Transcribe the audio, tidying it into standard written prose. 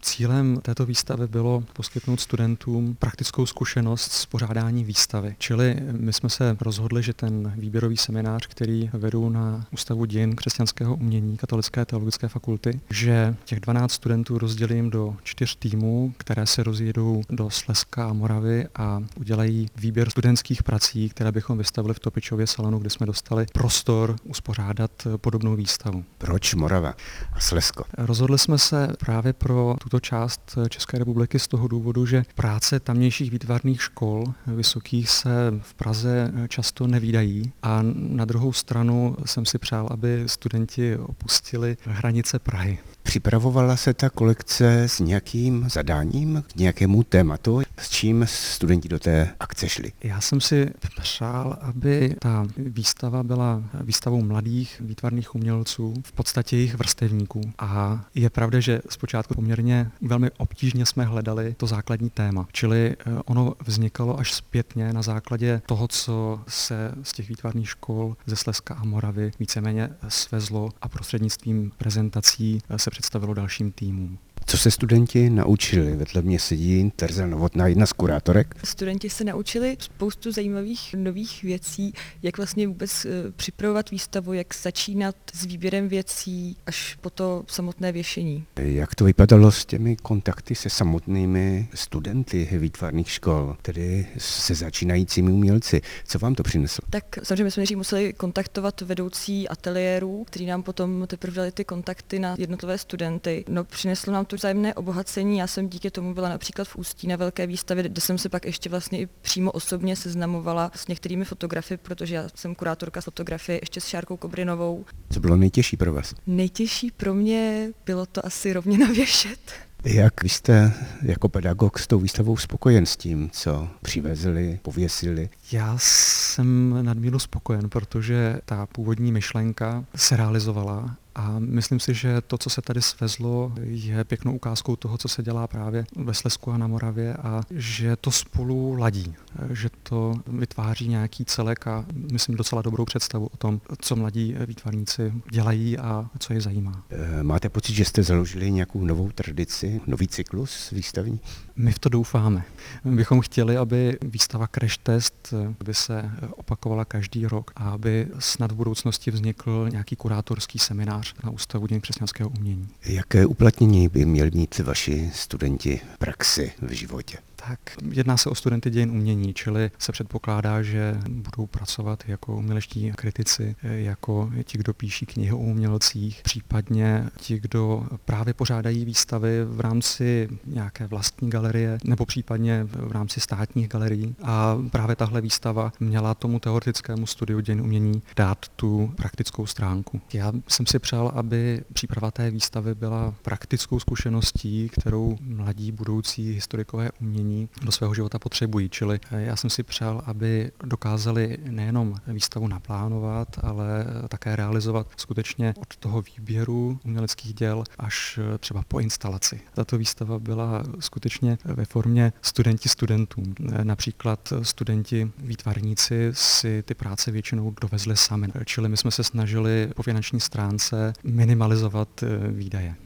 Cílem této výstavy bylo poskytnout studentům praktickou zkušenost z pořádání výstavy. Čili my jsme se rozhodli, že ten výběrový seminář, který vedu na Ústavu dějin křesťanského umění Katolické teologické fakulty, že těch 12 studentů rozdělím do 4 týmů, které se rozjedou do Slezska a Moravy a udělají výběr studentských prací, které bychom vystavili v Topičově salonu, kde jsme dostali prostor uspořádat podobnou výstavu. Proč Morava a Slezsko? Rozhodli jsme se právě pro tuto část České republiky z toho důvodu, že práce tamnějších výtvarných škol vysokých se v Praze často nevídají a na druhou stranu jsem si přál, aby studenti opustili hranice Prahy. Připravovala se ta kolekce s nějakým zadáním, k nějakému tématu, s čím studenti do té akce šli? Já jsem si přál, aby ta výstava byla výstavou mladých výtvarných umělců, v podstatě jejich vrstevníků. A je pravda, že zpočátku poměrně velmi obtížně jsme hledali to základní téma. Čili ono vznikalo až zpětně na základě toho, co se z těch výtvarných škol ze Slezska a Moravy víceméně svezlo a prostřednictvím prezentací se představilo dalším týmům. Co se studenti naučili? Vedle mě sedí Tereza Novotná, jedna z kurátorek. Studenti se naučili spoustu zajímavých nových věcí, jak vlastně vůbec připravovat výstavu, jak začínat s výběrem věcí až po to samotné věšení. Jak to vypadalo s těmi kontakty se samotnými studenty výtvarných škol, tedy se začínajícími umělci? Co vám to přineslo? Tak samozřejmě jsme nejdřív museli kontaktovat vedoucí ateliérů, kteří nám potom teprve dali ty kontakty na jednotlivé studenty. No, přineslo nám to vzájemné obohacení. Já jsem díky tomu byla například v Ústí na velké výstavě, kde jsem se pak ještě vlastně i přímo osobně seznamovala s některými fotografy, protože já jsem kurátorka fotografie ještě s Šárkou Kobrinovou. Co bylo nejtěžší pro vás? Nejtěžší pro mě bylo to asi rovně navěšet. Jak vy jste jako pedagog s tou výstavou spokojen s tím, co přivezli, pověsili? Já jsem nadmíru spokojen, protože ta původní myšlenka se realizovala a myslím si, že to, co se tady svezlo, je pěknou ukázkou toho, co se dělá právě ve Slezsku a na Moravě a že to spolu ladí, že to vytváří nějaký celek a myslím docela dobrou představu o tom, co mladí výtvarníci dělají a co je zajímá. Máte pocit, že jste založili nějakou novou tradici, nový cyklus výstavní? My v to doufáme. My bychom chtěli, aby výstava Crash Test by se opakovala každý rok a aby snad v budoucnosti vznikl nějaký kurátorský seminář na Ústavu dějin křesťanského umění. Jaké uplatnění by měli mít vaši studenti v praxi v životě? Tak jedná se o studenty dějin umění, čili se předpokládá, že budou pracovat jako umělečtí kritici, jako ti, kdo píší knihy o umělcích, případně ti, kdo právě pořádají výstavy v rámci nějaké vlastní galerie nebo případně v rámci státních galerií. A právě tahle výstava měla tomu teoretickému studiu dějin umění dát tu praktickou stránku. Já jsem si přál, aby příprava té výstavy byla praktickou zkušeností, kterou mladí budoucí historikové umění do svého života potřebují. Čili já jsem si přál, aby dokázali nejenom výstavu naplánovat, ale také realizovat skutečně od toho výběru uměleckých děl až třeba po instalaci. Tato výstava byla skutečně ve formě studenti studentům. Například studenti výtvarníci si ty práce většinou dovezli sami. Čili my jsme se snažili po finanční stránce minimalizovat výdaje.